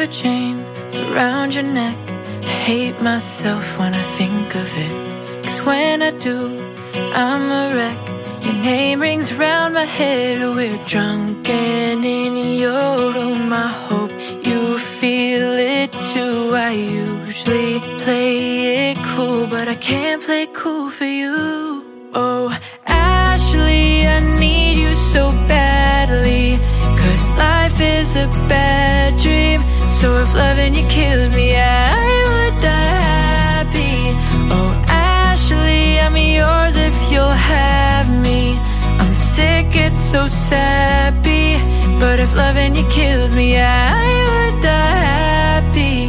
silver chain around your neck. I hate myself when I think of it, 'cause when I do, I'm a wreck. Your name rings round my head. We're drunk and in your room. I hope you feel it too. I usually play it cool, but I can't play cool for you. Oh, Ashley, I need you so badly, 'cause life is a bad dream. So if loving you kills me, I would die happy. Oh, Ashley, I'm yours if you'll have me. I'm sick, it's so sappy, but if loving you kills me, I would die happy.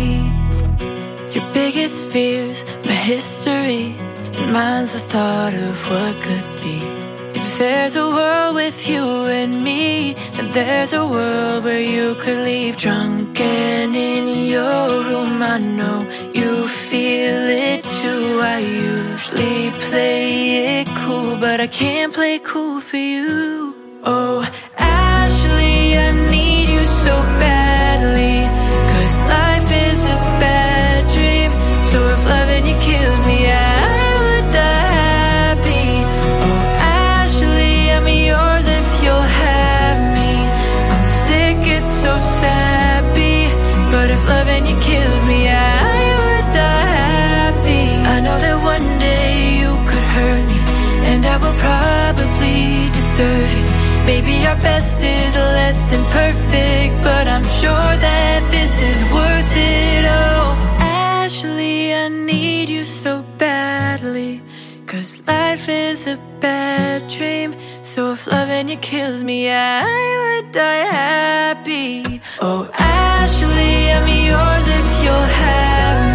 Your biggest fears, my history, and mine's the thought of what could be. If there's a world with you and me, then there's a world where you could leave drunk and in your room. I know you feel it too. I usually play it cool, but I can't play cool for you. Oh, Ashley, I need you so badly, 'cause life is a bad dream. So if loving you kills me, I would die happy. Oh, Ashley, I'm yours if you'll have me. I'm sick, it's so sappy, but if loving you kills me, I would die happy. I know that one day you could hurt me, and I will probably deserve it. Maybe our best is less than perfect, but I'm sure that this is worth it. Oh, Ashley, I need you so badly, 'cause life is a bad dream. So if loving you kills me, I would die happy. Oh, Ashley, I'm yours if you'll have me.